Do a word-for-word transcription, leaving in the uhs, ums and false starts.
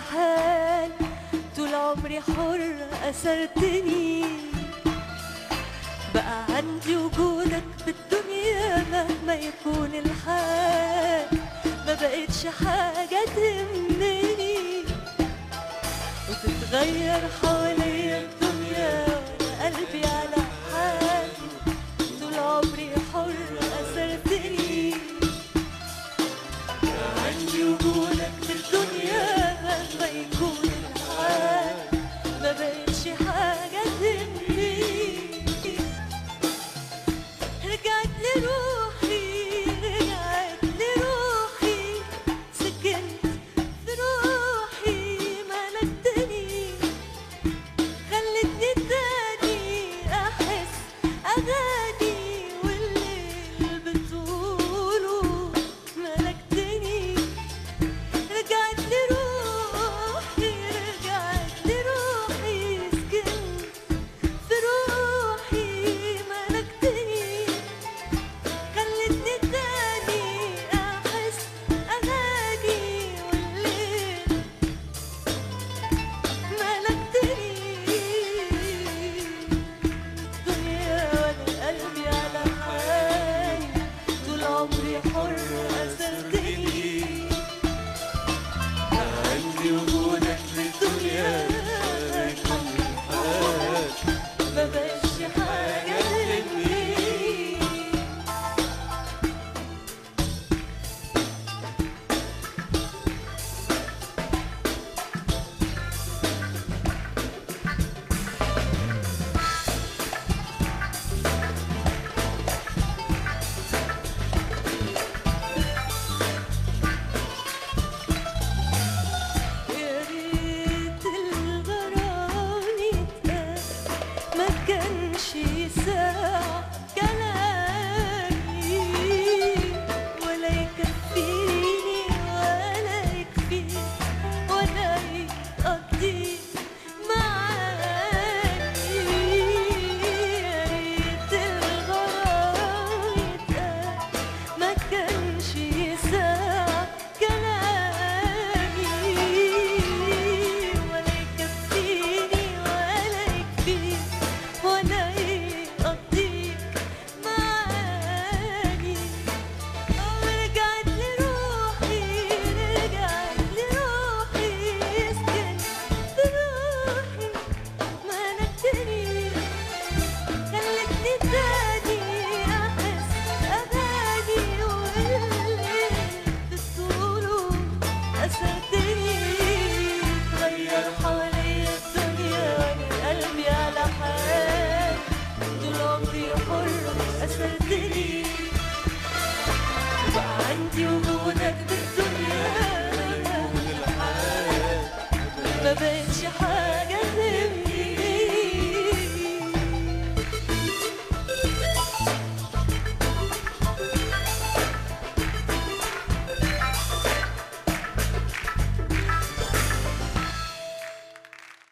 حال، طول عمري حرة أسرتني. بقى عندي وجودك بالدنيا مهما يكون الحال، ما بقتش حاجة تهمني. وتتغير حواليا الدنيا وانا قلبي على حال، طول عمري حرة أسرتني. بقى عندي وجودك بالدنيا مهما يكون الحال، ما بقتش حاجة تهمني. رجعت لروحي رجعت لروحي، سكنت في روحي ملكتني، خلتني تاني أحس أغاني